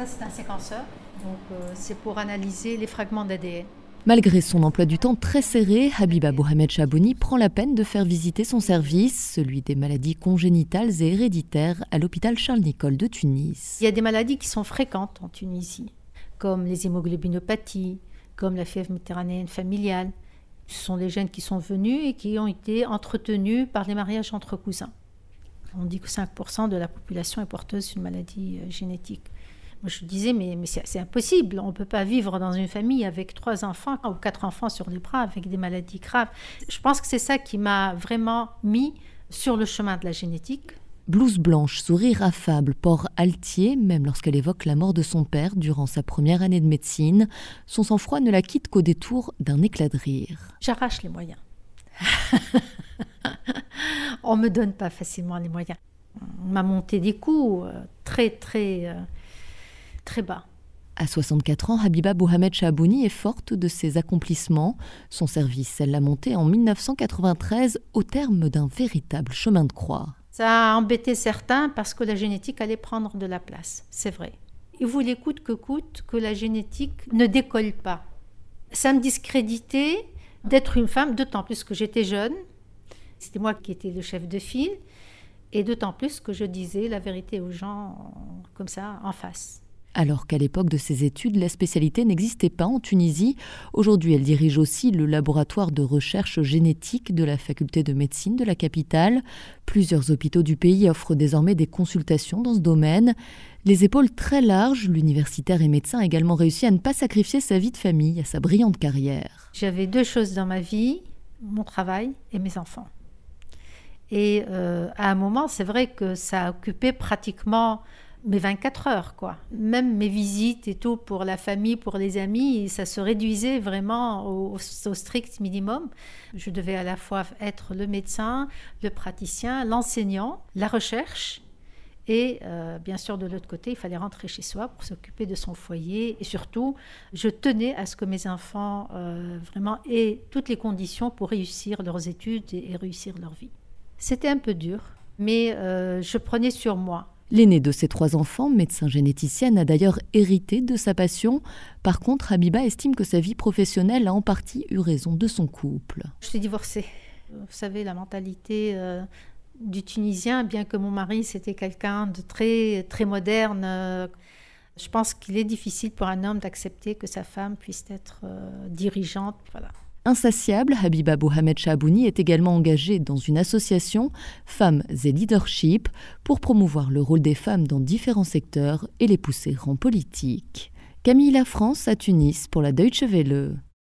Ça, c'est un séquenceur. Donc, c'est pour analyser les fragments d'ADN. Malgré son emploi du temps très serré, Habiba Mohamed Chabouni prend la peine de faire visiter son service, celui des maladies congénitales et héréditaires, à l'hôpital Charles-Nicolle de Tunis. Il y a des maladies qui sont fréquentes en Tunisie, comme les hémoglobinopathies, comme la fièvre méditerranéenne familiale. Ce sont des gènes qui sont venus et qui ont été entretenus par les mariages entre cousins. On dit que 5% de la population est porteuse d'une maladie génétique. Moi, je disais, mais c'est impossible. On ne peut pas vivre dans une famille avec 3 enfants ou 4 enfants sur les bras avec des maladies graves. Je pense que c'est ça qui m'a vraiment mis sur le chemin de la génétique. Blouse blanche, sourire affable, port altier, même lorsqu'elle évoque la mort de son père durant sa première année de médecine, son sang-froid ne la quitte qu'au détour d'un éclat de rire. J'arrache les moyens. On ne me donne pas facilement les moyens. On m'a monté des coups très bas. À 64 ans, Habiba Mohamed Chabouni est forte de ses accomplissements. Son service, elle l'a monté en 1993 au terme d'un véritable chemin de croix. Ça a embêté certains parce que la génétique allait prendre de la place, c'est vrai. Ils voulaient coûte que la génétique ne décolle pas. Ça me discréditait d'être une femme, d'autant plus que j'étais jeune. C'était moi qui étais le chef de file, et d'autant plus que je disais la vérité aux gens comme ça, en face. Alors qu'à l'époque de ses études, la spécialité n'existait pas en Tunisie. Aujourd'hui, elle dirige aussi le laboratoire de recherche génétique de la faculté de médecine de la capitale. Plusieurs hôpitaux du pays offrent désormais des consultations dans ce domaine. Les épaules très larges, l'universitaire et médecin a également réussi à ne pas sacrifier sa vie de famille à sa brillante carrière. J'avais 2 choses dans ma vie, mon travail et mes enfants. Et à un moment, c'est vrai que ça a occupé pratiquement mes 24 heures, quoi. Même mes visites et tout pour la famille, pour les amis, ça se réduisait vraiment au strict minimum. Je devais à la fois être le médecin, le praticien, l'enseignant, la recherche. Et bien sûr, de l'autre côté, il fallait rentrer chez soi pour s'occuper de son foyer. Et surtout, je tenais à ce que mes enfants vraiment aient toutes les conditions pour réussir leurs études et réussir leur vie. C'était un peu dur, mais je prenais sur moi. L'aînée de ses 3 enfants, médecin généticienne, a d'ailleurs hérité de sa passion. Par contre, Habiba estime que sa vie professionnelle a en partie eu raison de son couple. Je suis divorcée. Vous savez, la mentalité du Tunisien, bien que mon mari, c'était quelqu'un de très moderne, je pense qu'il est difficile pour un homme d'accepter que sa femme puisse être dirigeante. Voilà. Insatiable, Habiba Mohamed Chabouni est également engagée dans une association Femmes et Leadership pour promouvoir le rôle des femmes dans différents secteurs et les pousser en politique. Camille Lafrance à Tunis pour la Deutsche Welle.